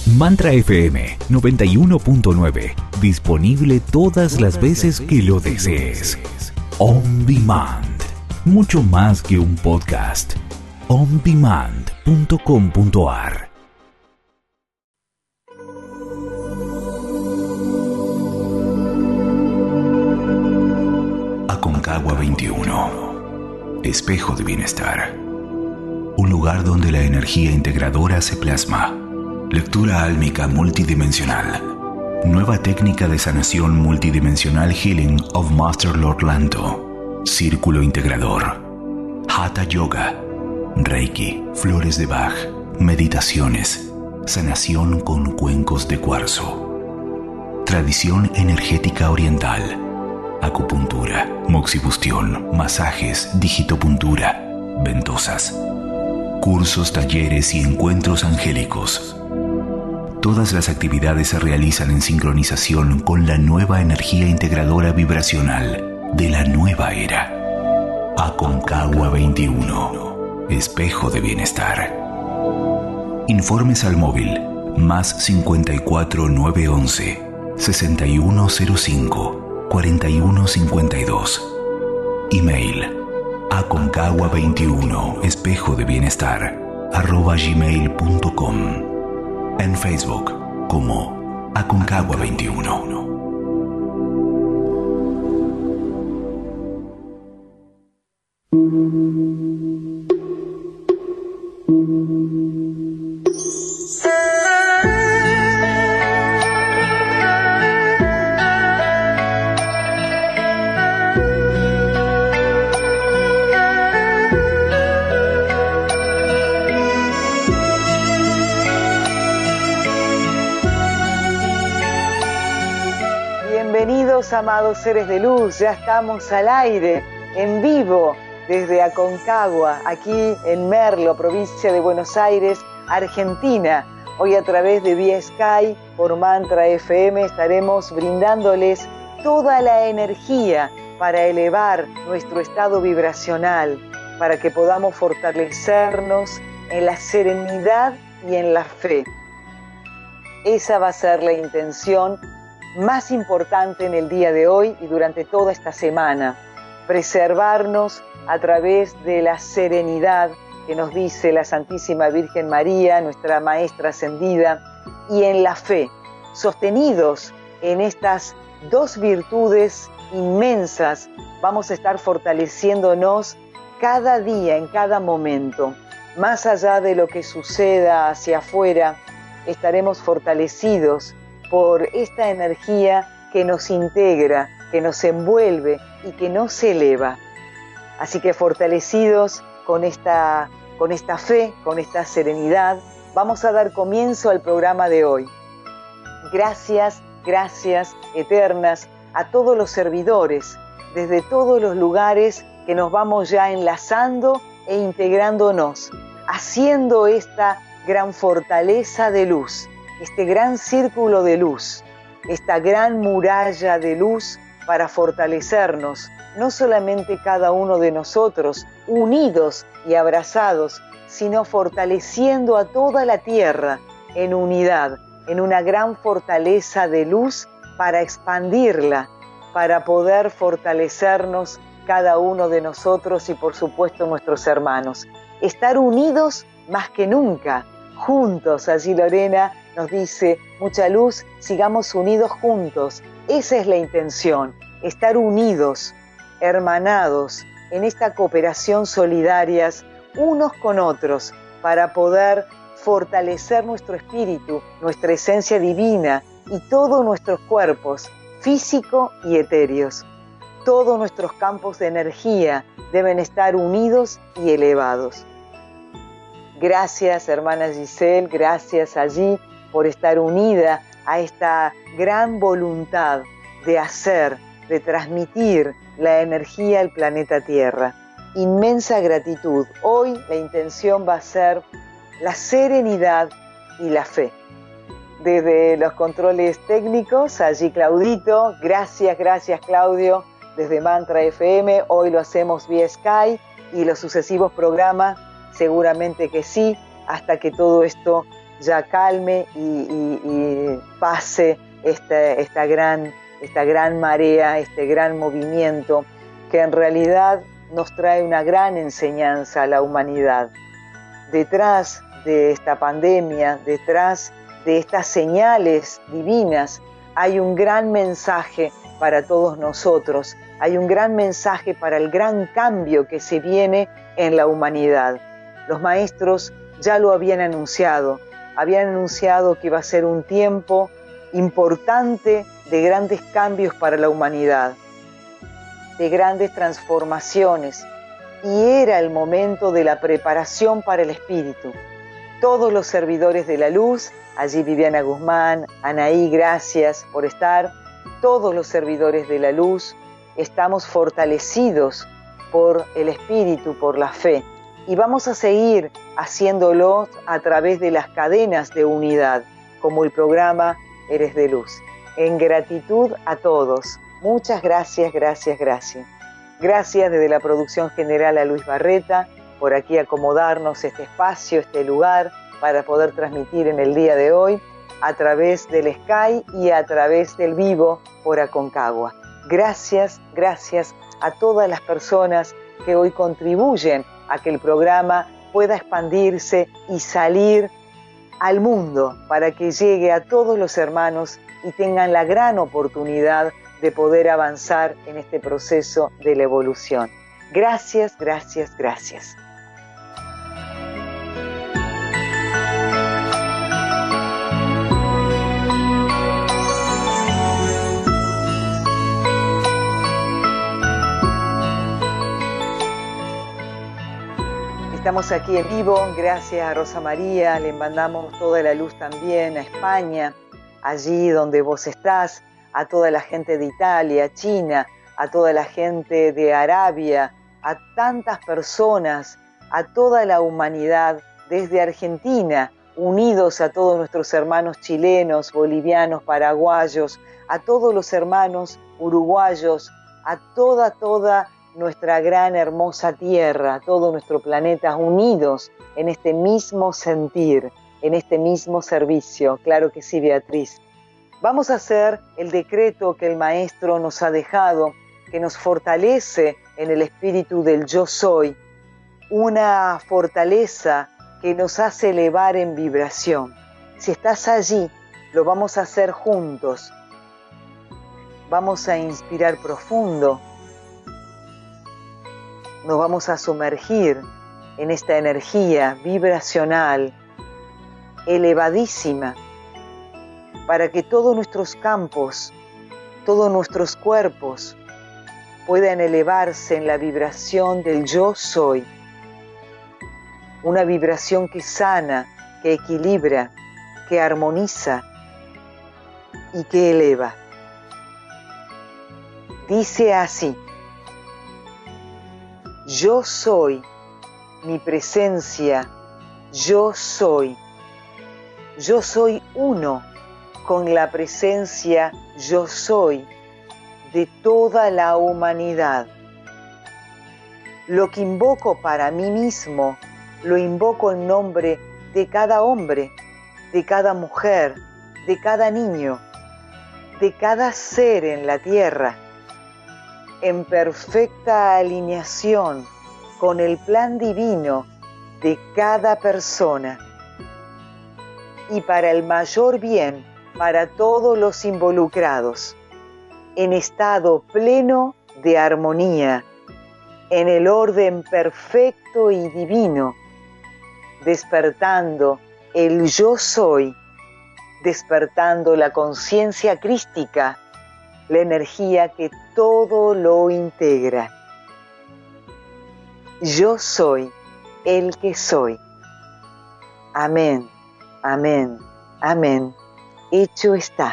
Mantra FM 91.9. Disponible todas las veces que lo desees. On Demand. Mucho más que un podcast. ondemand.com.ar. Aconcagua 21. Espejo de bienestar. Un lugar donde la energía integradora se plasma. Lectura álmica multidimensional. Nueva técnica de sanación multidimensional Healing of Master Lord Lanto. Círculo integrador. Hatha Yoga. Reiki. Flores de Bach. Meditaciones. Sanación con cuencos de cuarzo. Tradición energética oriental. Acupuntura. Moxibustión. Masajes. Digitopuntura. Ventosas. Cursos, talleres y encuentros angélicos. Todas las actividades se realizan en sincronización con la nueva energía integradora vibracional de la nueva era. Aconcagua 21. Espejo de bienestar. Informes al móvil más 54 911 6105 4152. Email aconcagua21 espejo de bienestar @gmail.com. En Facebook como Aconcagua 21. Amados seres de luz, ya estamos al aire, en vivo, desde Aconcagua, aquí en Merlo, provincia de Buenos Aires, Argentina. Hoy a través de vía Sky, por Mantra FM, estaremos brindándoles toda la energía para elevar nuestro estado vibracional, para que podamos fortalecernos en la serenidad y en la fe. Esa va a ser la intención más importante en el día de hoy y durante toda esta semana. Preservarnos a través de la serenidad que nos dice la Santísima Virgen María, nuestra Maestra Ascendida, y en la fe, sostenidos en estas dos virtudes inmensas, vamos a estar fortaleciéndonos cada día, en cada momento. Más allá de lo que suceda hacia afuera, estaremos fortalecidos por esta energía que nos integra, que nos envuelve y que nos eleva. Así que fortalecidos con esta fe, con esta serenidad, vamos a dar comienzo al programa de hoy. Gracias, gracias eternas a todos los servidores, desde todos los lugares que nos vamos ya enlazando e integrándonos, haciendo esta gran fortaleza de luz, este gran círculo de luz, esta gran muralla de luz para fortalecernos, no solamente cada uno de nosotros, unidos y abrazados, sino fortaleciendo a toda la tierra en unidad, en una gran fortaleza de luz para expandirla, para poder fortalecernos cada uno de nosotros y por supuesto nuestros hermanos. Estar unidos más que nunca, juntos. Allí Lorena nos dice, mucha luz, sigamos unidos juntos. Esa es la intención, estar unidos, hermanados, en esta cooperación solidarias unos con otros para poder fortalecer nuestro espíritu, nuestra esencia divina y todos nuestros cuerpos, físico y etéreos. Todos nuestros campos de energía deben estar unidos y elevados. Gracias, hermana Giselle, gracias allí por estar unida a esta gran voluntad de hacer, de transmitir la energía al planeta Tierra. Inmensa gratitud. Hoy la intención va a ser la serenidad y la fe. Desde los controles técnicos, allí Claudito, gracias Claudio, desde Mantra FM, hoy lo hacemos vía Sky y los sucesivos programas seguramente que sí, hasta que todo esto ya calme y pase esta gran marea, este gran movimiento que en realidad nos trae una gran enseñanza a la humanidad. Detrás de esta pandemia, detrás de estas señales divinas, hay un gran mensaje para todos nosotros, hay un gran mensaje para el gran cambio que se viene en la humanidad. Los maestros ya lo habían anunciado que iba a ser un tiempo importante de grandes cambios para la humanidad, de grandes transformaciones, y era el momento de la preparación para el espíritu. Todos los servidores de la luz, allí Viviana Guzmán, Anaí, gracias por estar, todos los servidores de la luz estamos fortalecidos por el espíritu, por la fe, y vamos a seguir haciéndolo a través de las cadenas de unidad, como el programa Eres de Luz. En gratitud a todos. Muchas gracias, gracias, gracias. Gracias desde la producción general a Luis Barreta, por aquí acomodarnos este espacio, este lugar, para poder transmitir en el día de hoy a través del Sky y a través del vivo por Aconcagua. Gracias, gracias a todas las personas que hoy contribuyen a que el programa pueda expandirse y salir al mundo para que llegue a todos los hermanos y tengan la gran oportunidad de poder avanzar en este proceso de la evolución. Gracias, gracias, gracias. Estamos aquí en vivo, gracias a Rosa María, le mandamos toda la luz también a España, allí donde vos estás, a toda la gente de Italia, China, a toda la gente de Arabia, a tantas personas, a toda la humanidad, desde Argentina, unidos a todos nuestros hermanos chilenos, bolivianos, paraguayos, a todos los hermanos uruguayos, a toda nuestra gran hermosa tierra, todo nuestro planeta, unidos en este mismo sentir, en este mismo servicio. Claro que sí, Beatriz. Vamos a hacer el decreto que el Maestro nos ha dejado, que nos fortalece en el espíritu del yo soy, una fortaleza que nos hace elevar en vibración. Si estás allí, lo vamos a hacer juntos. Vamos a inspirar profundo. Nos vamos a sumergir en esta energía vibracional elevadísima para que todos nuestros campos, todos nuestros cuerpos puedan elevarse en la vibración del yo soy. Una vibración que sana, que equilibra, que armoniza y que eleva. Dice así: yo soy mi presencia, yo soy uno con la presencia yo soy de toda la humanidad. Lo que invoco para mí mismo, lo invoco en nombre de cada hombre, de cada mujer, de cada niño, de cada ser en la tierra, en perfecta alineación con el plan divino de cada persona y para el mayor bien para todos los involucrados, en estado pleno de armonía, en el orden perfecto y divino, despertando el yo soy, despertando la conciencia crística, la energía que todo lo integra. Yo soy el que soy. Amén, amén, amén. Hecho está.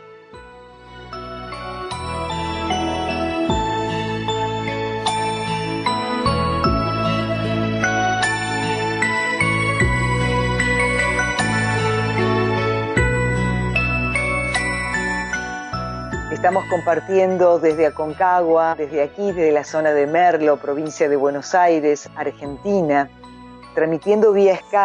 Estamos compartiendo desde Aconcagua, desde aquí, desde la zona de Merlo, provincia de Buenos Aires, Argentina, transmitiendo vía Sky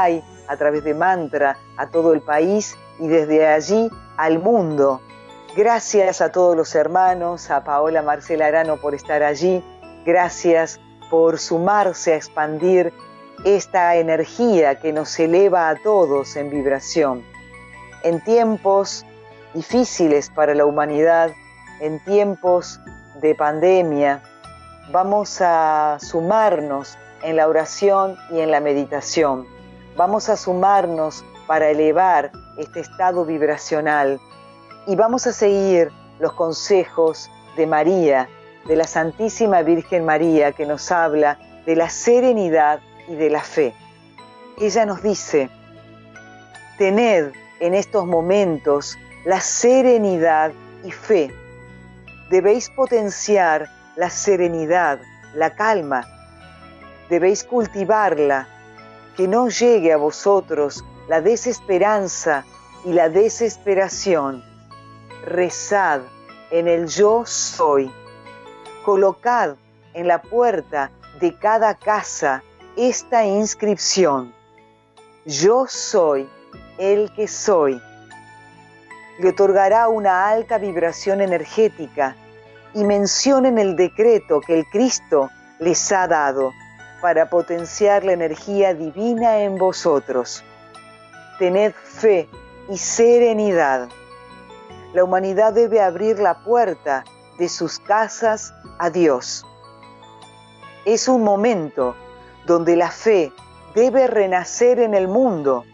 a través de Mantra, a todo el país y desde allí al mundo. Gracias a todos los hermanos, a Paola Marcela Arano por estar allí. Gracias por sumarse a expandir esta energía que nos eleva a todos en vibración. En tiempos difíciles para la humanidad, en tiempos de pandemia, vamos a sumarnos en la oración y en la meditación. Vamos a sumarnos para elevar este estado vibracional y vamos a seguir los consejos de María, de la Santísima Virgen María, que nos habla de la serenidad y de la fe. Ella nos dice: tened en estos momentos la serenidad y fe. Debéis potenciar la serenidad, la calma. Debéis cultivarla, que no llegue a vosotros la desesperanza y la desesperación. Rezad en el yo soy. Colocad en la puerta de cada casa esta inscripción: yo soy el que soy. Le otorgará una alta vibración energética y mencionen el decreto que el Cristo les ha dado para potenciar la energía divina en vosotros. Tened fe y serenidad. La humanidad debe abrir la puerta de sus casas a Dios. Es un momento donde la fe debe renacer en el mundo.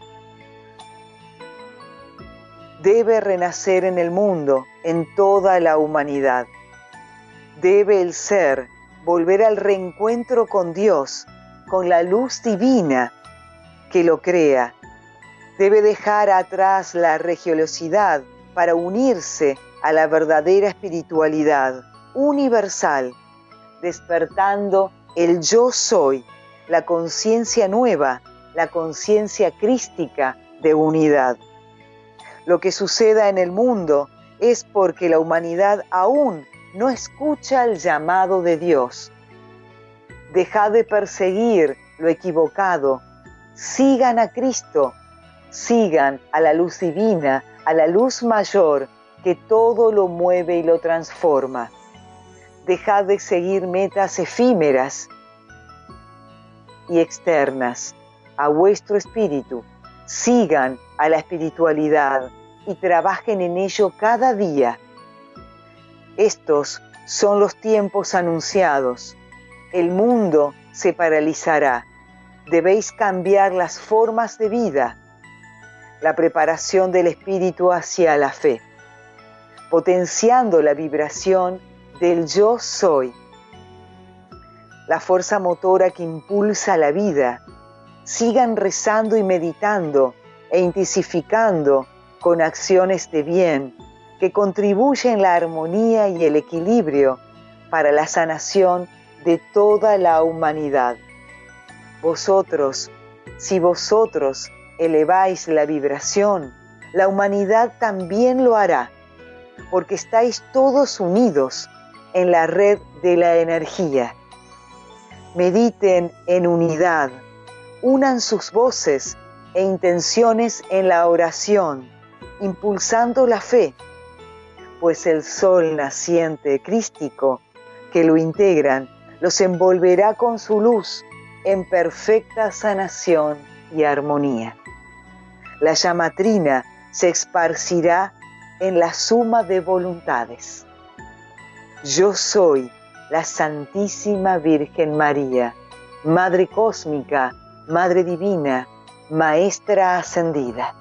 Debe renacer en el mundo, en toda la humanidad. Debe el ser volver al reencuentro con Dios, con la luz divina que lo crea. Debe dejar atrás la religiosidad para unirse a la verdadera espiritualidad universal, despertando el yo soy, la conciencia nueva, la conciencia crística de unidad. Lo que suceda en el mundo es porque la humanidad aún no escucha el llamado de Dios. Dejad de perseguir lo equivocado. Sigan a Cristo, sigan a la luz divina, a la luz mayor que todo lo mueve y lo transforma. Dejad de seguir metas efímeras y externas a vuestro espíritu. Sigan a la espiritualidad y trabajen en ello cada día. Estos son los tiempos anunciados. El mundo se paralizará. Debéis cambiar las formas de vida. La preparación del espíritu hacia la fe, potenciando la vibración del yo soy. La fuerza motora que impulsa la vida. Sigan rezando y meditando e intensificando con acciones de bien que contribuyen la armonía y el equilibrio para la sanación de toda la humanidad. Vosotros, si vosotros eleváis la vibración, la humanidad también lo hará, porque estáis todos unidos en la red de la energía. Mediten en unidad, unan sus voces e intenciones en la oración, impulsando la fe, pues el sol naciente crístico que lo integran los envolverá con su luz en perfecta sanación y armonía. La llama trina se esparcirá en la suma de voluntades. Yo soy la Santísima Virgen María, Madre Cósmica, Madre Divina, Maestra Ascendida.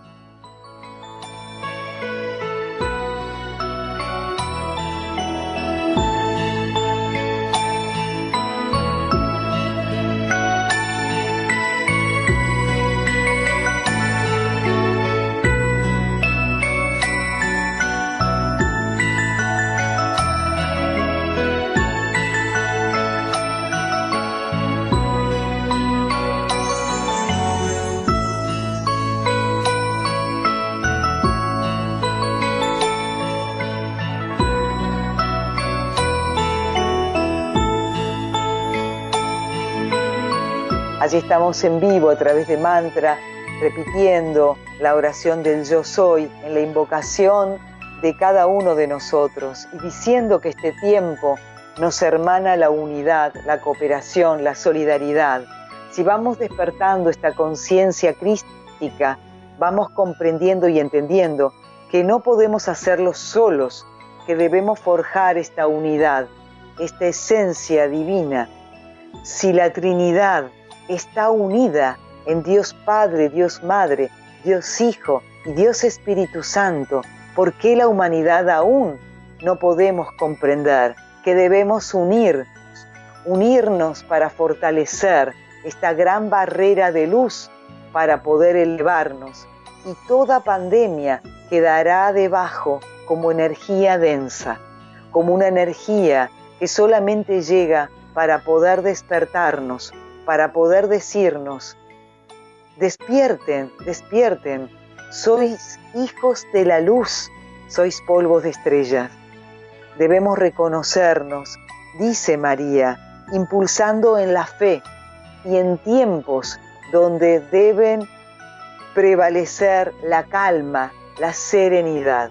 Allí estamos en vivo a través de Mantra repitiendo la oración del Yo Soy en la invocación de cada uno de nosotros y diciendo que este tiempo nos hermana la unidad, la cooperación, la solidaridad. Si vamos despertando esta conciencia crística, vamos comprendiendo y entendiendo que no podemos hacerlo solos, que debemos forjar esta unidad, esta esencia divina. Si la Trinidad está unida en Dios Padre, Dios Madre, Dios Hijo y Dios Espíritu Santo, ¿por qué la humanidad aún no podemos comprender que debemos unirnos para fortalecer esta gran barrera de luz para poder elevarnos? Y toda pandemia quedará debajo como energía densa, como una energía que solamente llega para poder despertarnos, para poder decirnos: despierten, despierten, sois hijos de la luz, sois polvos de estrellas. Debemos reconocernos, dice María, impulsando en la fe y en tiempos donde deben prevalecer la calma, la serenidad,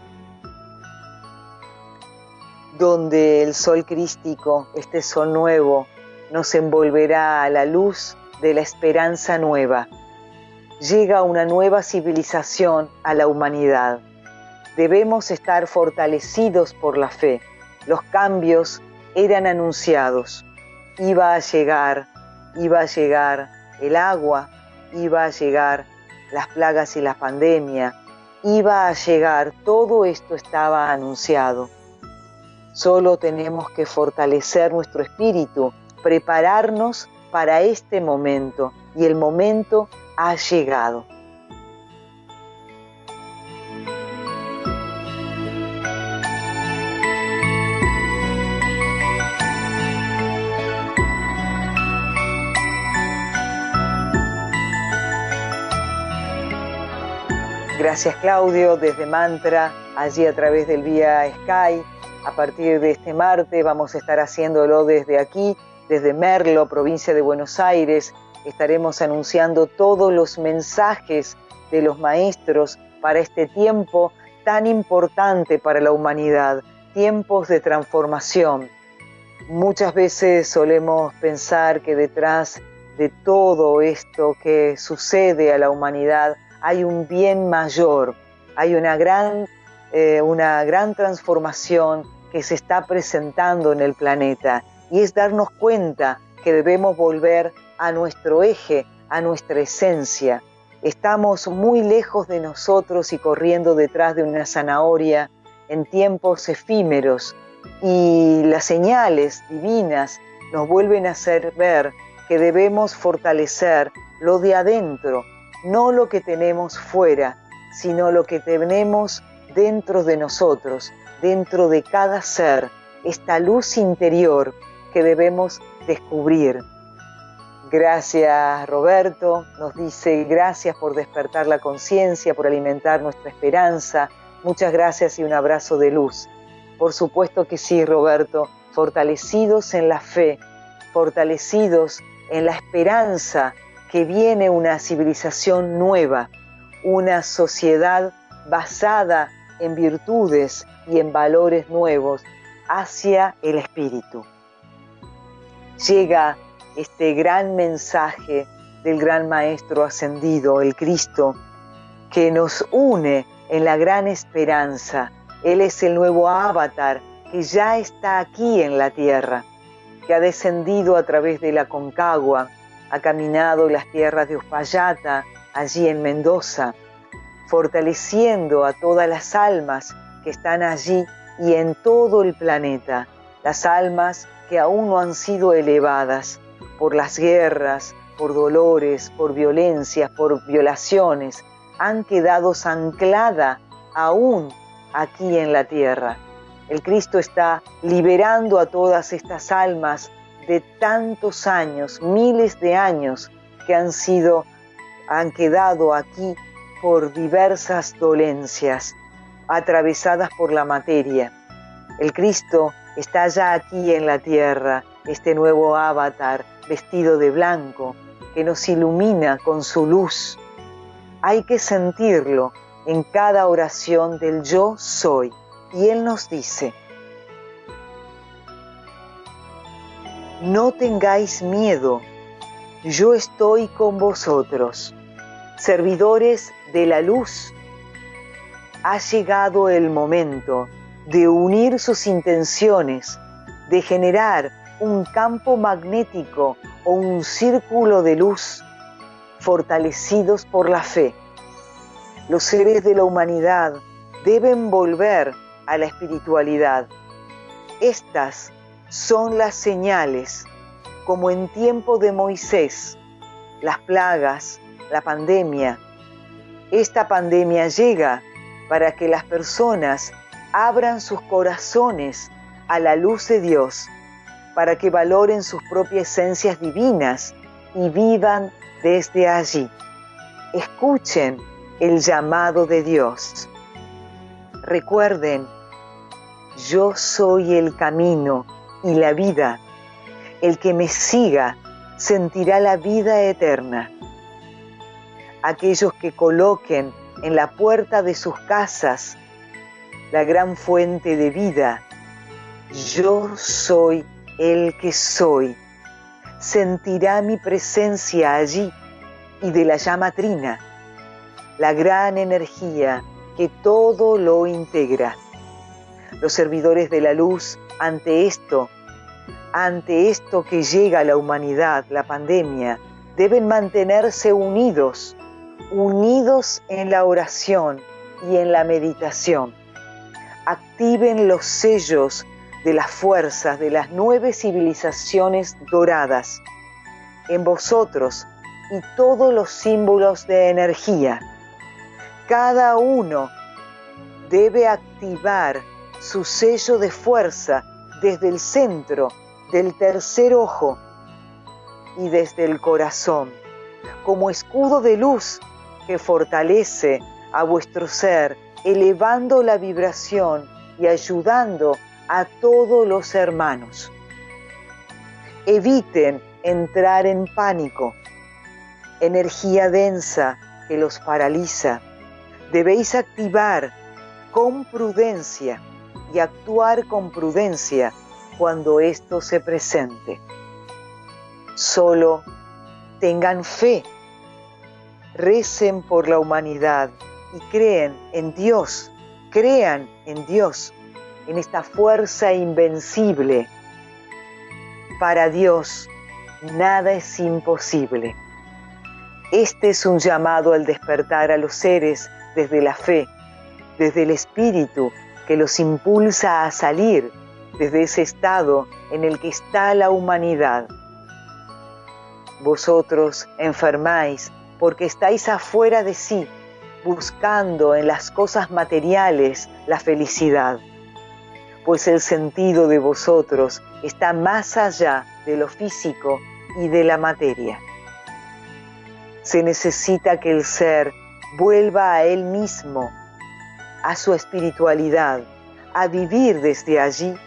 donde el sol crístico, este sol nuevo, nos envolverá a la luz de la esperanza nueva. Llega una nueva civilización a la humanidad. Debemos estar fortalecidos por la fe. Los cambios eran anunciados. Iba a llegar el agua, iba a llegar las plagas y la pandemia, iba a llegar, todo esto estaba anunciado. Solo tenemos que fortalecer nuestro espíritu, prepararnos para este momento, y el momento ha llegado. Gracias, Claudio, desde Mantra, allí a través del vía Sky. A partir de este martes vamos a estar haciéndolo desde aquí, desde Merlo, provincia de Buenos Aires. Estaremos anunciando todos los mensajes de los maestros para este tiempo tan importante para la humanidad, tiempos de transformación. Muchas veces solemos pensar que detrás de todo esto que sucede a la humanidad hay un bien mayor, hay una gran transformación que se está presentando en el planeta, y es darnos cuenta que debemos volver a nuestro eje, a nuestra esencia. Estamos muy lejos de nosotros y corriendo detrás de una zanahoria en tiempos efímeros, y las señales divinas nos vuelven a hacer ver que debemos fortalecer lo de adentro, no lo que tenemos fuera, sino lo que tenemos dentro de nosotros, dentro de cada ser, esta luz interior que debemos descubrir. Gracias, Roberto, nos dice: gracias por despertar la conciencia, por alimentar nuestra esperanza. Muchas gracias y un abrazo de luz. Por supuesto que sí, Roberto, fortalecidos en la fe, fortalecidos en la esperanza que viene una civilización nueva, una sociedad basada en virtudes y en valores nuevos hacia el espíritu. Llega este gran mensaje del gran Maestro ascendido, el Cristo, que nos une en la gran esperanza. Él es el nuevo avatar que ya está aquí en la tierra, que ha descendido a través de la Aconcagua, ha caminado las tierras de Uspallata, allí en Mendoza, fortaleciendo a todas las almas que están allí y en todo el planeta, las almas que aún no han sido elevadas por las guerras, por dolores, por violencias, por violaciones, han quedado ancladas aún aquí en la tierra. El Cristo está liberando a todas estas almas de tantos años, miles de años, que han quedado aquí por diversas dolencias, atravesadas por la materia. El Cristo está ya aquí en la tierra, este nuevo avatar vestido de blanco, que nos ilumina con su luz, hay que sentirlo en cada oración del yo soy. Y Él nos dice: no tengáis miedo, yo estoy con vosotros, servidores de la luz. Ha llegado el momento de unir sus intenciones, de generar un campo magnético o un círculo de luz fortalecidos por la fe. Los seres de la humanidad deben volver a la espiritualidad. Estas son las señales, como en tiempo de Moisés, las plagas, la pandemia. Esta pandemia llega para que las personas abran sus corazones a la luz de Dios, para que valoren sus propias esencias divinas y vivan desde allí. Escuchen el llamado de Dios. Recuerden, yo soy el camino y la vida. El que me siga sentirá la vida eterna. Aquellos que coloquen en la puerta de sus casas la gran fuente de vida, yo soy el que soy, sentirá mi presencia allí y de la llama trina, la gran energía que todo lo integra. Los servidores de la luz, ante esto que llega a la humanidad, la pandemia, deben mantenerse unidos en la oración y en la meditación. Activen los sellos de las fuerzas de las 9 civilizaciones doradas en vosotros y todos los símbolos de energía. Cada uno debe activar su sello de fuerza desde el centro del tercer ojo y desde el corazón, como escudo de luz que fortalece a vuestro ser, elevando la vibración y ayudando a todos los hermanos. Eviten entrar en pánico, energía densa que los paraliza. Debéis activar con prudencia y actuar con prudencia cuando esto se presente. Solo tengan fe, recen por la humanidad y crean en Dios, en esta fuerza invencible. Para Dios nada es imposible. Este es un llamado al despertar a los seres desde la fe, desde el espíritu que los impulsa a salir desde ese estado en el que está la humanidad. Vosotros enfermáis porque estáis afuera de sí, buscando en las cosas materiales la felicidad, pues el sentido de vosotros está más allá de lo físico y de la materia. Se necesita que el ser vuelva a él mismo, a su espiritualidad, a vivir desde allí,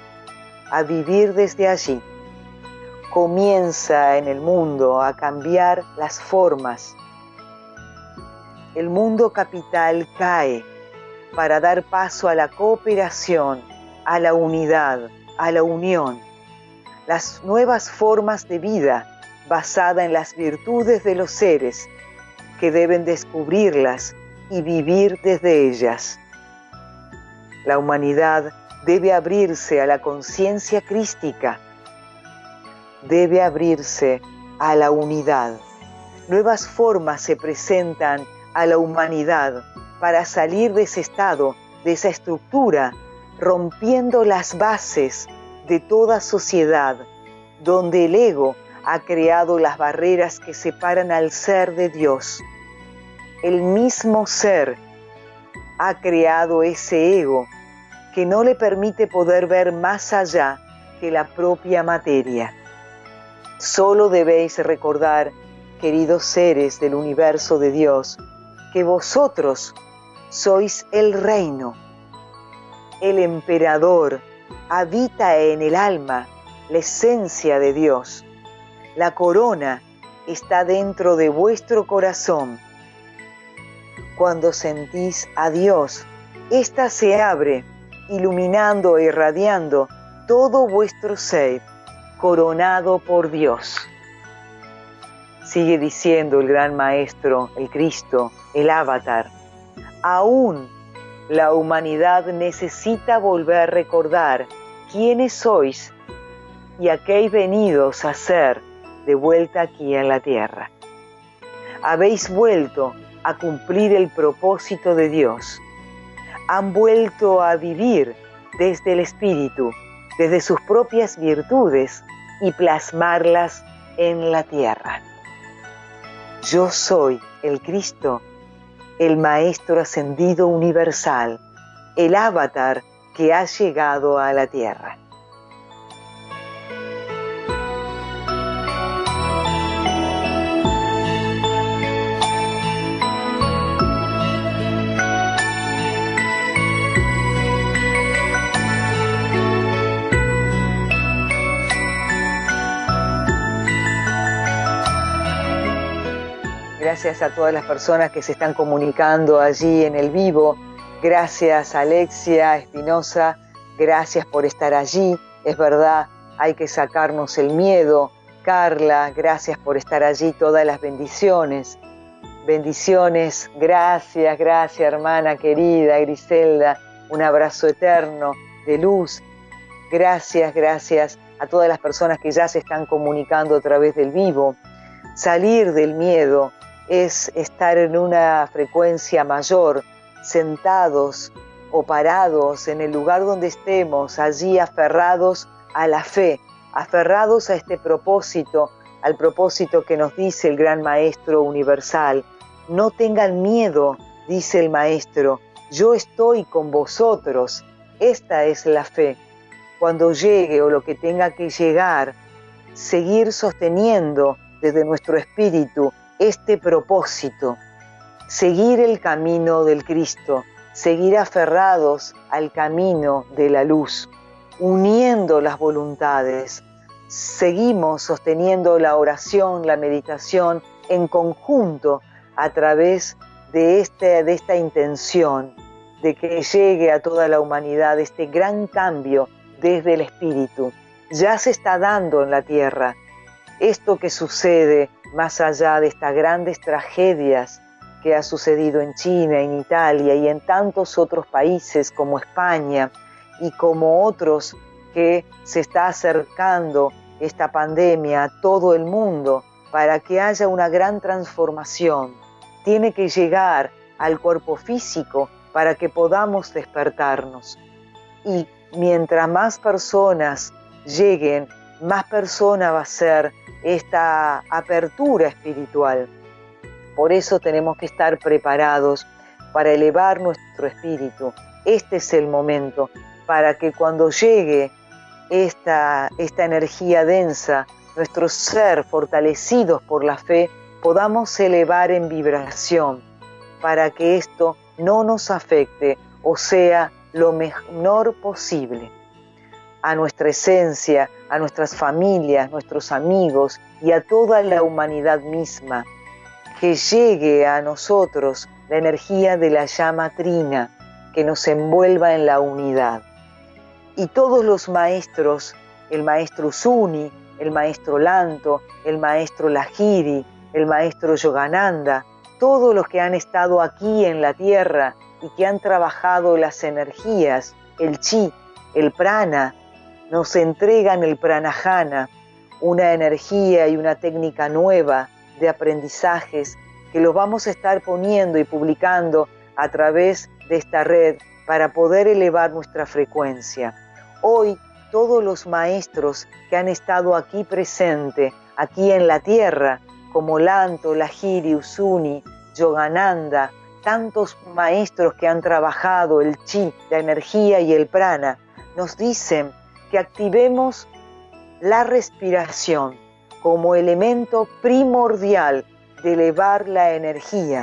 Comienza en el mundo a cambiar las formas. El mundo capital cae para dar paso a la cooperación, a la unidad, a la unión. Las nuevas formas de vida basada en las virtudes de los seres que deben descubrirlas y vivir desde ellas. La humanidad debe abrirse a la conciencia crística, debe abrirse a la unidad. Nuevas formas se presentan a la humanidad para salir de ese estado, de esa estructura, rompiendo las bases de toda sociedad, donde el ego ha creado las barreras que separan al ser de Dios. El mismo ser ha creado ese ego que no le permite poder ver más allá que la propia materia. Solo debéis recordar, queridos seres del universo de Dios, que vosotros sois el reino. El emperador habita en el alma, la esencia de Dios. La corona está dentro de vuestro corazón. cuando sentís a Dios, ésta se abre, iluminando e irradiando todo vuestro ser, coronado por Dios. Sigue diciendo el gran maestro, el Cristo, el Avatar, aún la humanidad necesita volver a recordar quiénes sois y a qué venidos a ser de vuelta aquí en la tierra. Habéis vuelto a cumplir el propósito de Dios. Han vuelto a vivir desde el Espíritu, desde sus propias virtudes y plasmarlas en la tierra. Yo soy el Cristo, el Maestro Ascendido Universal, el Avatar que ha llegado a la tierra. Gracias a todas las personas que se están comunicando allí en el vivo. Gracias Alexia Espinosa, gracias por estar allí. Es verdad, hay que sacarnos el miedo. Carla, gracias por estar allí. Todas las bendiciones. Bendiciones, gracias hermana querida Griselda. Un abrazo eterno de luz. Gracias a todas las personas que ya se están comunicando a través del vivo. Salir del miedo es estar en una frecuencia mayor, sentados o parados en el lugar donde estemos, allí aferrados a la fe, aferrados a este propósito, al propósito que nos dice el gran Maestro Universal. No tengan miedo, dice el Maestro, yo estoy con vosotros. Esta es la fe. Cuando llegue o lo que tenga que llegar, seguir sosteniendo desde nuestro espíritu este propósito, seguir el camino del Cristo, seguir aferrados al camino de la luz, uniendo las voluntades. Seguimos sosteniendo la oración, la meditación en conjunto a través de esta intención de que llegue a toda la humanidad este gran cambio desde el espíritu. Ya se está dando en la tierra. Esto que sucede más allá de estas grandes tragedias que ha sucedido en China, en Italia y en tantos otros países como España y como otros que se está acercando esta pandemia a todo el mundo para que haya una gran transformación. Tiene que llegar al cuerpo físico para que podamos despertarnos. Y mientras más personas lleguen, más persona va a ser esta apertura espiritual. Por eso tenemos que estar preparados para elevar nuestro espíritu. Este es el momento para que cuando llegue esta energía densa, nuestro ser fortalecidos por la fe, podamos elevar en vibración para que esto no nos afecte o sea lo menor posible a nuestra esencia, a nuestras familias, nuestros amigos y a toda la humanidad misma. Que llegue a nosotros la energía de la llama trina, que nos envuelva en la unidad. Y todos los maestros, el maestro Usuni, el maestro Lanto, el maestro Lahiri, el maestro Yogananda, todos los que han estado aquí en la tierra y que han trabajado las energías, el chi, el prana, nos entregan el pranajana, una energía y una técnica nueva de aprendizajes que los vamos a estar poniendo y publicando a través de esta red para poder elevar nuestra frecuencia. Hoy todos los maestros que han estado aquí presentes, aquí en la tierra, como Lanto, Lahiri, Usuni, Yogananda, tantos maestros que han trabajado el chi, la energía y el prana, nos dicen que activemos la respiración como elemento primordial de elevar la energía.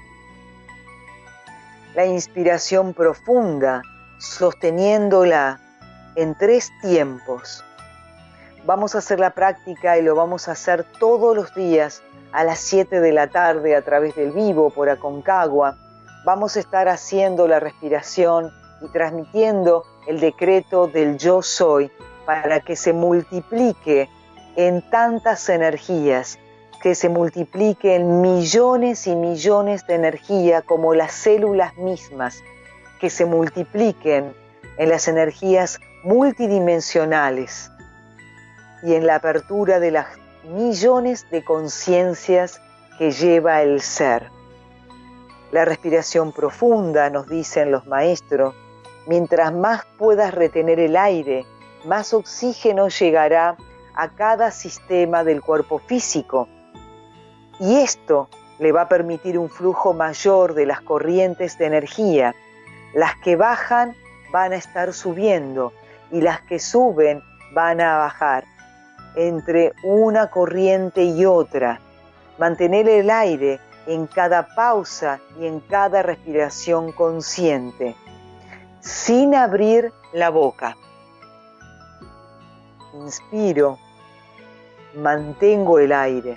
La inspiración profunda, sosteniéndola en 3 tiempos. Vamos a hacer la práctica y lo vamos a hacer todos los días a las 7 de la tarde a través del vivo por Aconcagua. vamos a estar haciendo la respiración y transmitiendo el decreto del yo soy para que se multiplique en tantas energías, que se multiplique en millones y millones de energía como las células mismas, que se multipliquen en las energías multidimensionales y en la apertura de las millones de conciencias que lleva el ser. La respiración profunda, nos dicen los maestros, mientras más puedas retener el aire, más oxígeno llegará a cada sistema del cuerpo físico. Y esto le va a permitir un flujo mayor de las corrientes de energía. Las que bajan van a estar subiendo y las que suben van a bajar. Entre una corriente y otra, mantener el aire en cada pausa y en cada respiración consciente, sin abrir la boca. Inspiro, mantengo el aire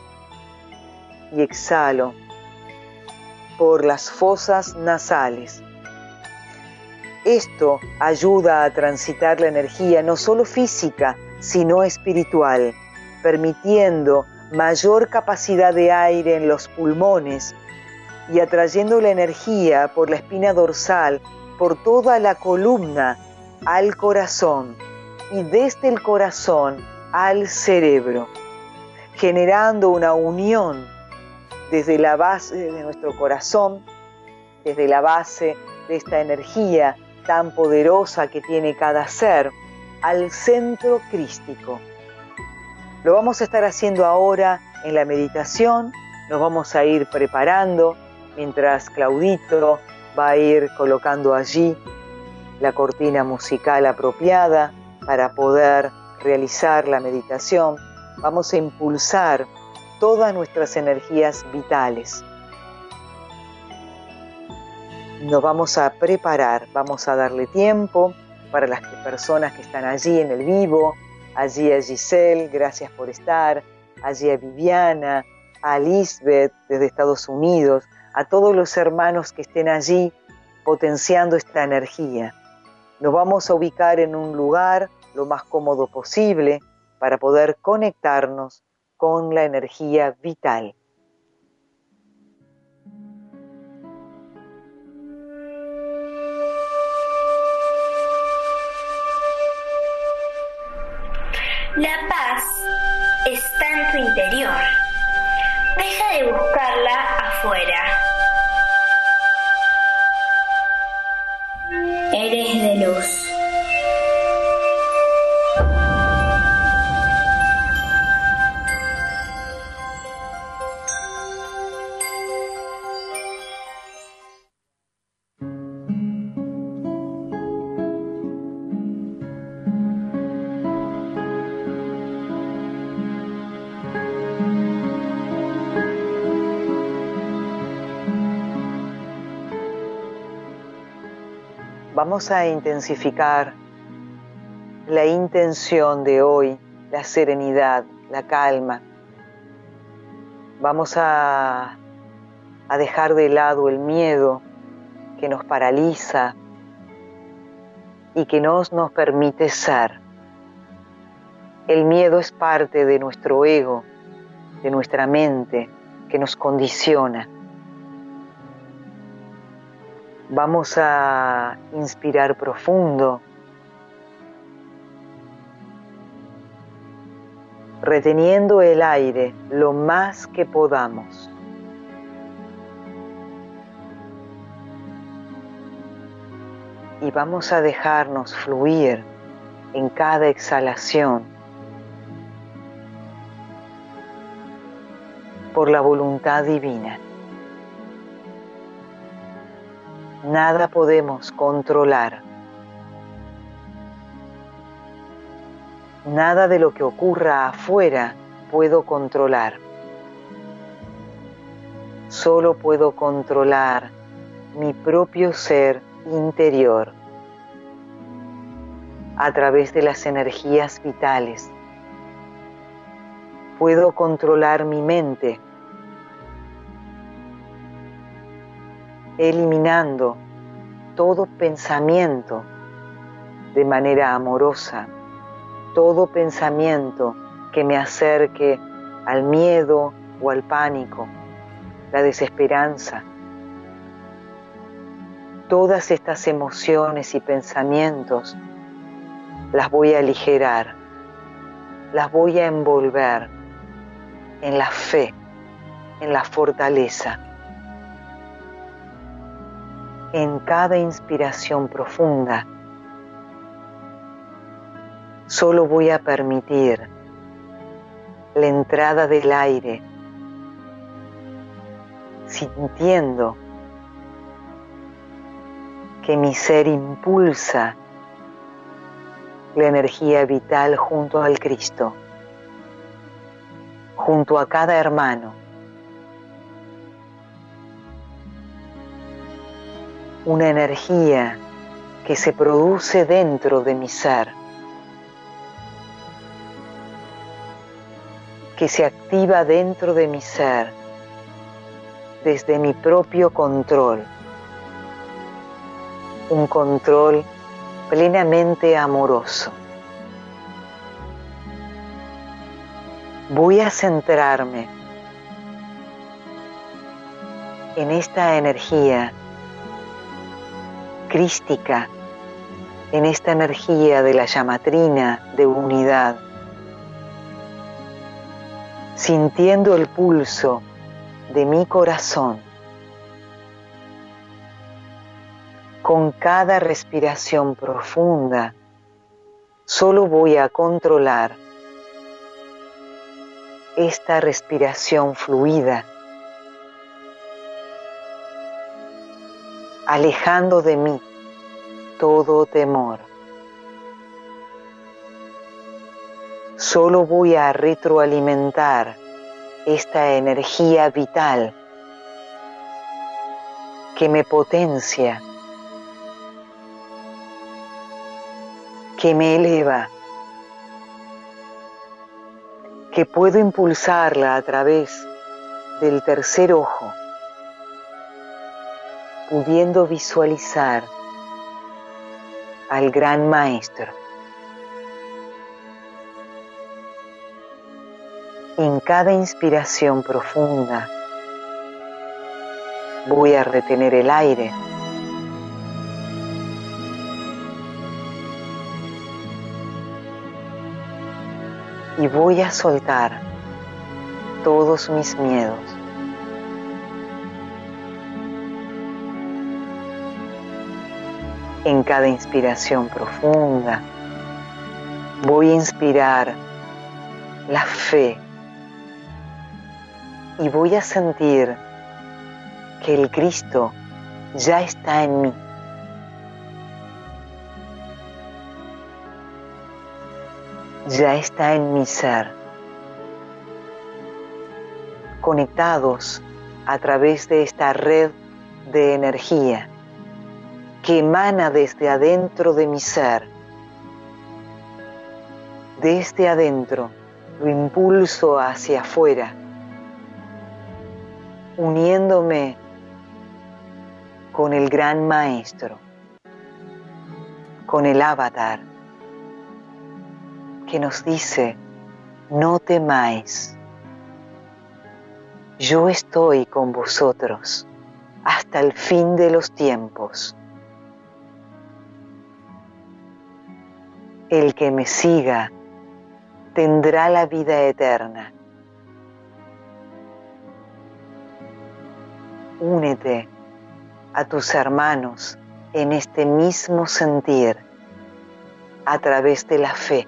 y exhalo por las fosas nasales. Esto ayuda a transitar la energía no solo física, sino espiritual, permitiendo mayor capacidad de aire en los pulmones y atrayendo la energía por la espina dorsal, por toda la columna, al corazón y desde el corazón al cerebro, generando una unión desde la base de nuestro corazón, desde la base de esta energía tan poderosa que tiene cada ser, al centro crístico. Lo vamos a estar haciendo ahora en la meditación, nos vamos a ir preparando mientras Claudito va a ir colocando allí la cortina musical apropiada para poder realizar la meditación. Vamos a impulsar todas nuestras energías vitales. Nos vamos a preparar, vamos a darle tiempo para las personas que están allí en el vivo, allí a Giselle, gracias por estar, allí a Viviana, a Lisbeth desde Estados Unidos, a todos los hermanos que estén allí potenciando esta energía. Nos vamos a ubicar en un lugar lo más cómodo posible para poder conectarnos con la energía vital. La paz está en tu interior. Deja de buscarla afuera. Eres de luz. Vamos a intensificar la intención de hoy, la serenidad, la calma. Vamos a dejar de lado el miedo que nos paraliza y que no nos permite ser. El miedo es parte de nuestro ego, de nuestra mente, que nos condiciona. Vamos a inspirar profundo, reteniendo el aire lo más que podamos. Y vamos a dejarnos fluir en cada exhalación por la voluntad divina. Nada podemos controlar. Nada de lo que ocurra afuera puedo controlar. Solo puedo controlar mi propio ser interior a través de las energías vitales. Puedo controlar mi mente. eliminando todo pensamiento de manera amorosa, todo pensamiento que me acerque al miedo o al pánico, la desesperanza. Todas estas emociones y pensamientos las voy a aligerar, las voy a envolver en la fe, en la fortaleza. En cada inspiración profunda, solo voy a permitir la entrada del aire, sintiendo que mi ser impulsa la energía vital junto al Cristo, junto a cada hermano. Una energía que se produce dentro de mi ser, que se activa dentro de mi ser desde mi propio control, un control plenamente amoroso. Voy a centrarme en esta energía crística, en esta energía de la llamatrina de unidad, sintiendo el pulso de mi corazón. Con cada respiración profunda, solo voy a controlar esta respiración fluida, alejando de mí todo temor. Solo voy a retroalimentar esta energía vital que me potencia, que me eleva, que puedo impulsarla a través del tercer ojo, pudiendo visualizar al Gran Maestro. En cada inspiración profunda voy a retener el aire y voy a soltar todos mis miedos. En cada inspiración profunda voy a inspirar la fe y voy a sentir que el Cristo ya está en mí. Ya está en mi ser, conectados a través de esta red de energía que emana desde adentro de mi ser. Desde adentro lo impulso hacia afuera, uniéndome con el Gran Maestro, con el Avatar, que nos dice: no temáis, yo estoy con vosotros hasta el fin de los tiempos. El que me siga tendrá la vida eterna. Únete a tus hermanos en este mismo sentir a través de la fe.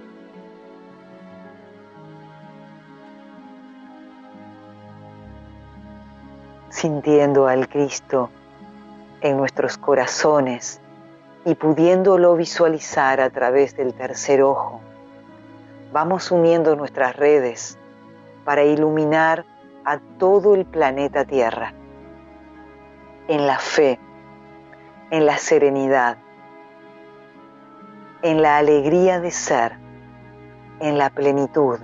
Sintiendo al Cristo en nuestros corazones y pudiéndolo visualizar a través del tercer ojo, vamos uniendo nuestras redes para iluminar a todo el planeta Tierra en la fe, en la serenidad, en la alegría de ser, en la plenitud.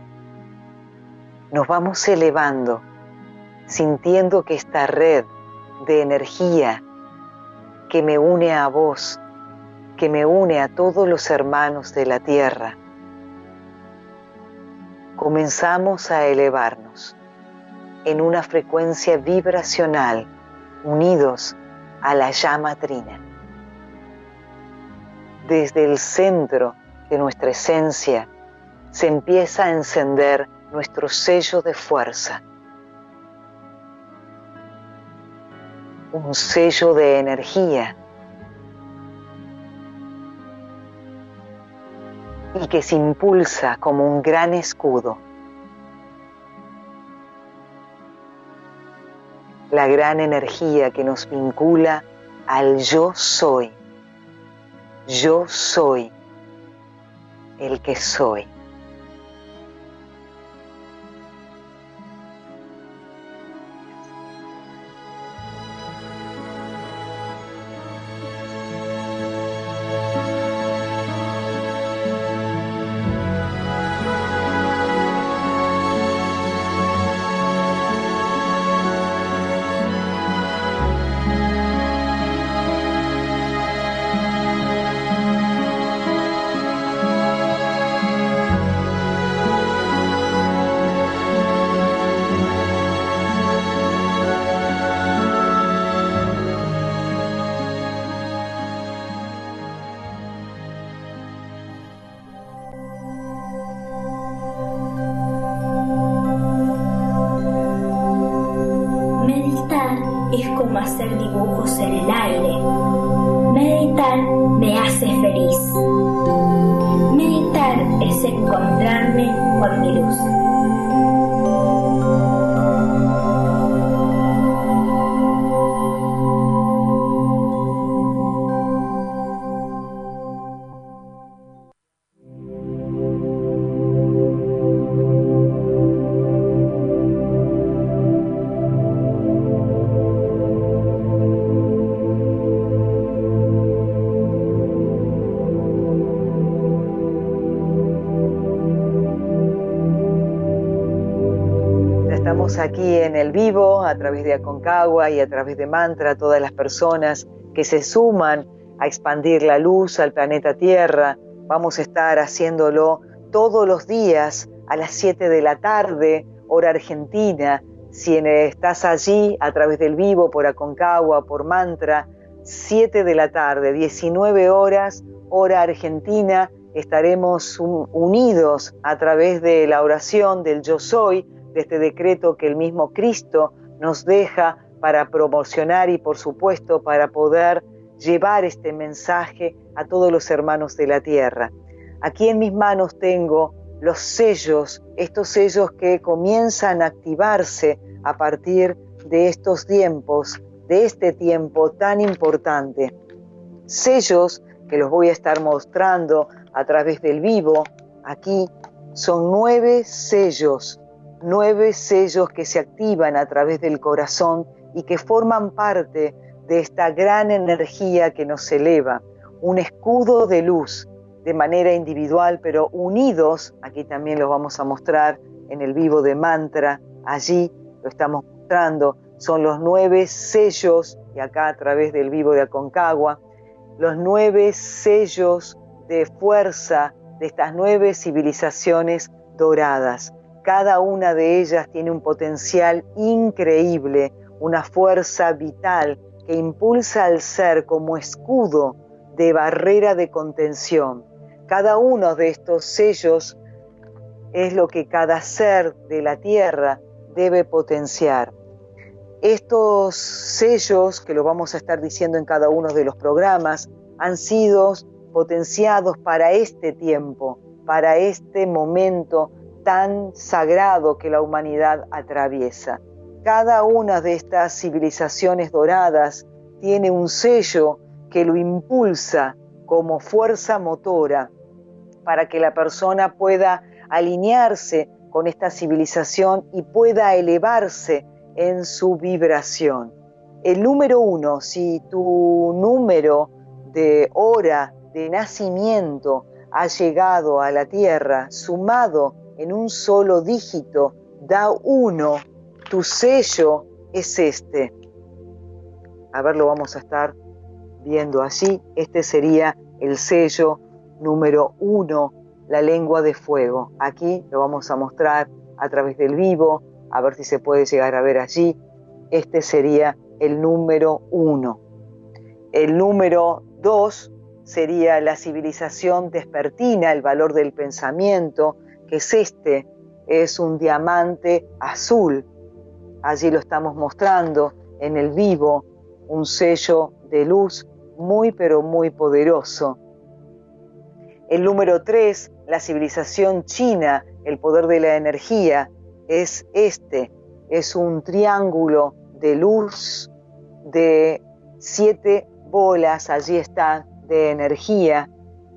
Nos vamos elevando, sintiendo que esta red de energía que me une a vos, que me une a todos los hermanos de la tierra. Comenzamos a elevarnos en una frecuencia vibracional, unidos a la llama trina. Desde el centro de nuestra esencia se empieza a encender nuestro sello de fuerza, un sello de energía y que se impulsa como un gran escudo. La gran energía que nos vincula al yo soy. Yo soy el que soy. Es como hacer dibujos en el aire. Meditar me hace feliz. Meditar es encontrarme con mi luz. Aquí en el vivo, a través de Aconcagua y a través de Mantra, todas las personas que se suman a expandir la luz al planeta Tierra. Vamos a estar haciéndolo todos los días a las 7 de la tarde, hora argentina. Si estás allí a través del vivo, por Aconcagua, por Mantra, 7 de la tarde, 19 horas, hora argentina, estaremos unidos a través de la oración del Yo Soy, de este decreto que el mismo Cristo nos deja para promocionar y, por supuesto, para poder llevar este mensaje a todos los hermanos de la tierra. Aquí en mis manos tengo los sellos, estos sellos que comienzan a activarse a partir de estos tiempos, de este tiempo tan importante. Sellos que los voy a estar mostrando a través del vivo. Aquí son 9 sellos. 9 sellos que se activan a través del corazón y que forman parte de esta gran energía que nos eleva, un escudo de luz de manera individual, pero unidos. Aquí también lo vamos a mostrar en el vivo de Mantra, allí lo estamos mostrando, son los 9 sellos, y acá a través del vivo de Aconcagua, los 9 sellos de fuerza de estas 9 civilizaciones doradas. Cada una de ellas tiene un potencial increíble, una fuerza vital que impulsa al ser como escudo de barrera de contención. Cada uno de estos sellos es lo que cada ser de la tierra debe potenciar. Estos sellos, que lo vamos a estar diciendo en cada uno de los programas, han sido potenciados para este tiempo, para este momento tan sagrado que la humanidad atraviesa. Cada una de estas civilizaciones doradas tiene un sello que lo impulsa como fuerza motora para que la persona pueda alinearse con esta civilización y pueda elevarse en su vibración. El número 1, si tu número de hora de nacimiento ha llegado a la Tierra sumado en un solo dígito, da 1, tu sello es este. A ver, lo vamos a estar viendo allí. Este sería el sello número 1, la lengua de fuego. Aquí lo vamos a mostrar a través del vivo, a ver si se puede llegar a ver allí. Este sería el número 1. El número 2 sería la civilización despertina, el valor del pensamiento, que es este, es un diamante azul. Allí lo estamos mostrando en el vivo, un sello de luz muy pero muy poderoso. El número 3, la civilización china, el poder de la energía, es este, es un triángulo de luz de 7 bolas, allí está, de energía.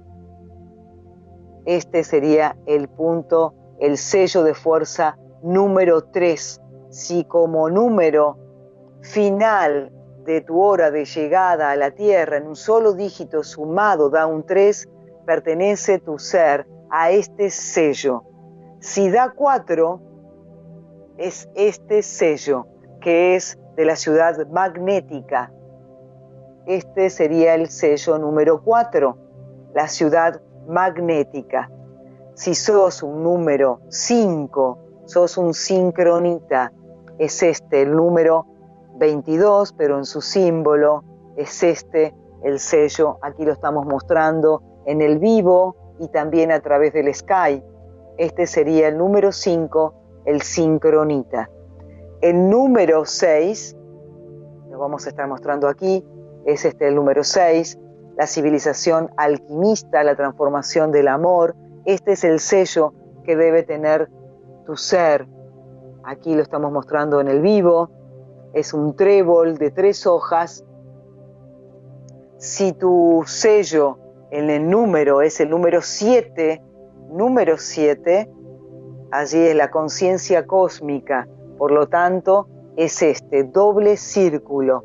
Este sería el punto, el sello de fuerza número 3. Si como número final de tu hora de llegada a la Tierra en un solo dígito sumado da un 3, pertenece tu ser a este sello. Si da 4, es este sello, que es de la ciudad magnética. Este sería el sello número 4, la ciudad magnética. Si sos un número 5, sos un sincronita, es este el número 22, pero en su símbolo es este el sello. Aquí lo estamos mostrando en el vivo y también a través del Skype. Este sería el número 5, el sincronita. El número 6, lo vamos a estar mostrando aquí, es este el número 6, la civilización alquimista, la transformación del amor. Este es el sello que debe tener tu ser. Aquí lo estamos mostrando en el vivo. Es un trébol de 3 hojas. Si tu sello en el número es el número 7, allí es la conciencia cósmica. Por lo tanto, es este doble círculo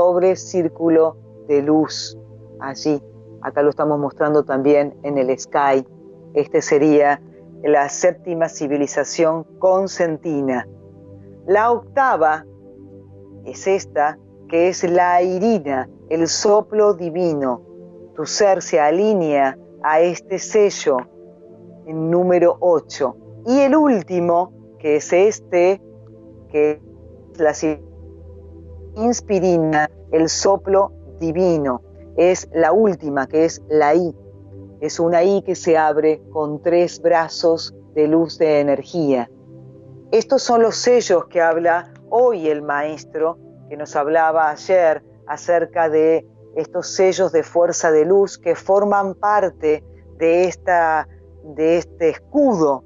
de luz. Allí, acá lo estamos mostrando también en el Sky. Este sería la 7ª civilización consentina. La 8ª es esta, que es la irina, el soplo divino. Tu ser se alinea a este sello, en número 8. Y el último, que es este, que es la inspirina, el soplo divino. Es la última, que es la I. Es una I que se abre con 3 brazos de luz de energía. Estos son los sellos que habla hoy el maestro, que nos hablaba ayer acerca de estos sellos de fuerza de luz que forman parte de este escudo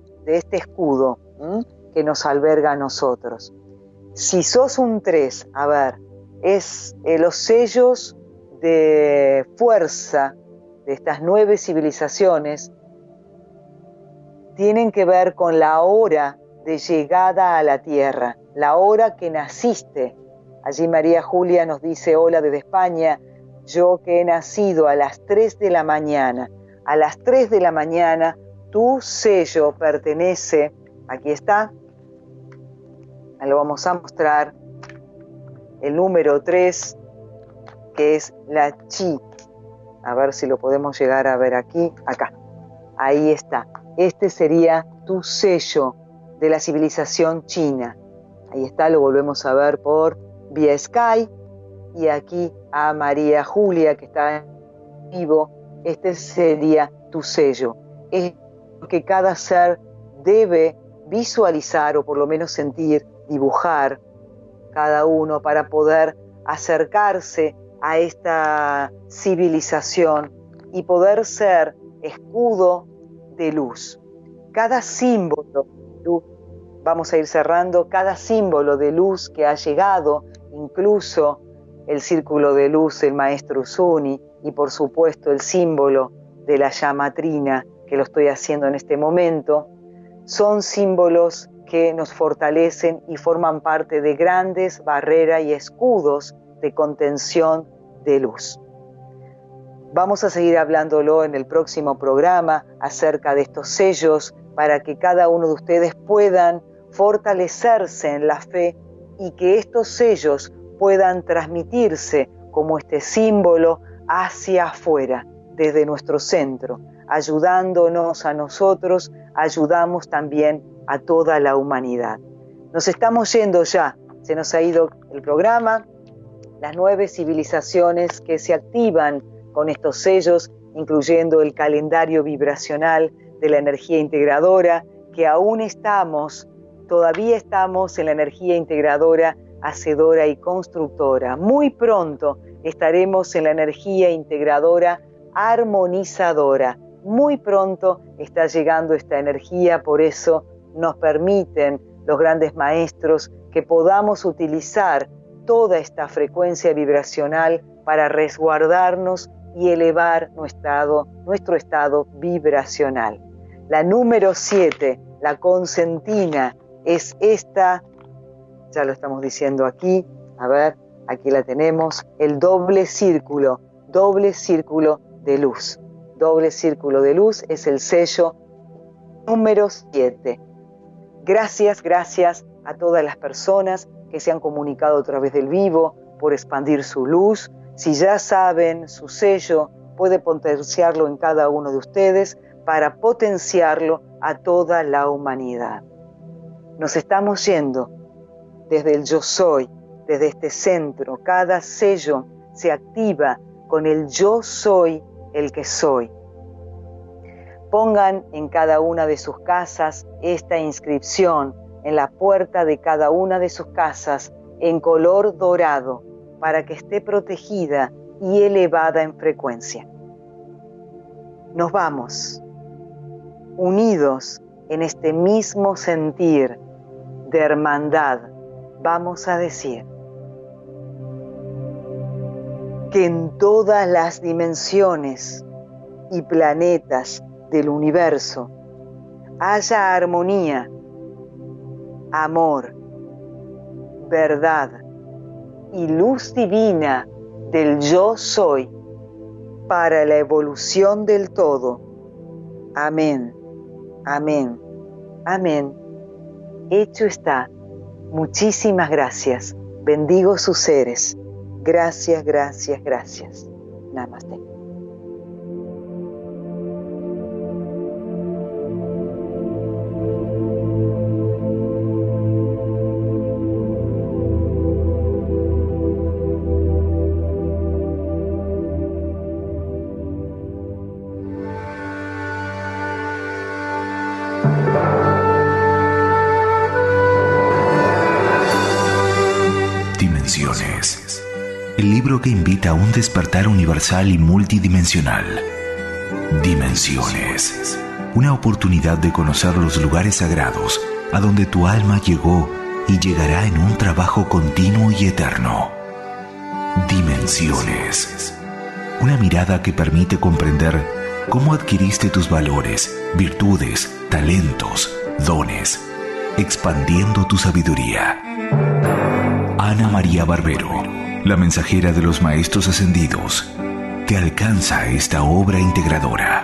que nos alberga a nosotros. Si sos un 3, a ver, es los sellos de fuerza de estas 9 civilizaciones tienen que ver con la hora de llegada a la Tierra, la hora que naciste. Allí María Julia nos dice: hola desde España, yo que he nacido a las 3 de la mañana. A las 3 de la mañana tu sello pertenece, aquí está, lo vamos a mostrar, el número 3, que es la Chi. A ver si lo podemos llegar a ver aquí, acá. Ahí está. Este sería tu sello de la civilización china. Ahí está, lo volvemos a ver por vía Sky. Y aquí a María Julia, que está en vivo. Este sería tu sello. Es lo que cada ser debe visualizar, o por lo menos sentir, dibujar, cada uno, para poder acercarse a esta civilización y poder ser escudo de luz. Cada símbolo de luz, vamos a ir cerrando, cada símbolo de luz que ha llegado, incluso el círculo de luz del maestro Usuni, y por supuesto el símbolo de la llama trina, que lo estoy haciendo en este momento, son símbolos que nos fortalecen y forman parte de grandes barreras y escudos de contención de luz. Vamos a seguir hablándolo en el próximo programa acerca de estos sellos, para que cada uno de ustedes puedan fortalecerse en la fe y que estos sellos puedan transmitirse como este símbolo hacia afuera, desde nuestro centro, ayudándonos a nosotros, ayudamos también a toda la humanidad. Nos estamos yendo ya, se nos ha ido el programa, las 9 civilizaciones que se activan con estos sellos, incluyendo el calendario vibracional de la energía integradora, que aún todavía estamos en la energía integradora, hacedora y constructora. Muy pronto estaremos en la energía integradora, armonizadora. Muy pronto está llegando esta energía, por eso nos permiten los grandes maestros que podamos utilizar toda esta frecuencia vibracional para resguardarnos y elevar nuestro estado vibracional. La número 7, la consentina, es esta, ya lo estamos diciendo aquí, a ver, aquí la tenemos, el doble círculo de luz. Doble círculo de luz es el sello número 7. Gracias a todas las personas que se han comunicado a través del vivo por expandir su luz. Si ya saben su sello, puede potenciarlo en cada uno de ustedes para potenciarlo a toda la humanidad. Nos estamos yendo desde el yo soy, desde este centro. Cada sello se activa con el yo soy el que soy. Pongan en cada una de sus casas esta inscripción en la puerta de cada una de sus casas en color dorado para que esté protegida y elevada en frecuencia. Nos vamos, unidos en este mismo sentir de hermandad, vamos a decir que en todas las dimensiones y planetas del universo haya armonía, amor, verdad y luz divina del yo soy para la evolución del todo. Amén, amén, amén. Hecho está. Muchísimas gracias. Bendigo sus seres. Gracias, gracias, gracias. Namaste. Dimensiones. El libro que invita a un despertar universal y multidimensional. Dimensiones. Una oportunidad de conocer los lugares sagrados a donde tu alma llegó y llegará en un trabajo continuo y eterno. Dimensiones. Una mirada que permite comprender cómo adquiriste tus valores, virtudes, talentos, dones, expandiendo tu sabiduría. Ana María Barbero, la mensajera de los maestros ascendidos, te alcanza esta obra integradora.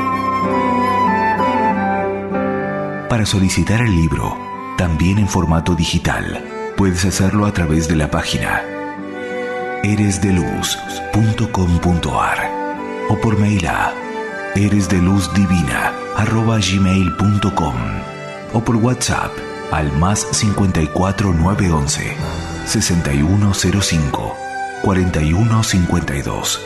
Para solicitar el libro, también en formato digital, puedes hacerlo a través de la página eresdeluz.com.ar o por mail a eresdeluzdivina@gmail.com o por WhatsApp al +54 911 6105 4152.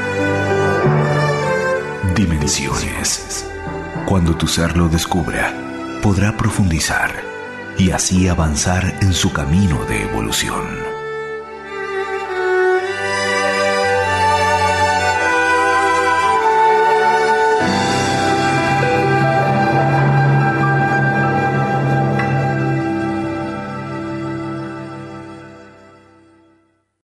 Dimensiones. Cuando tu ser lo descubra, podrá profundizar y así avanzar en su camino de evolución.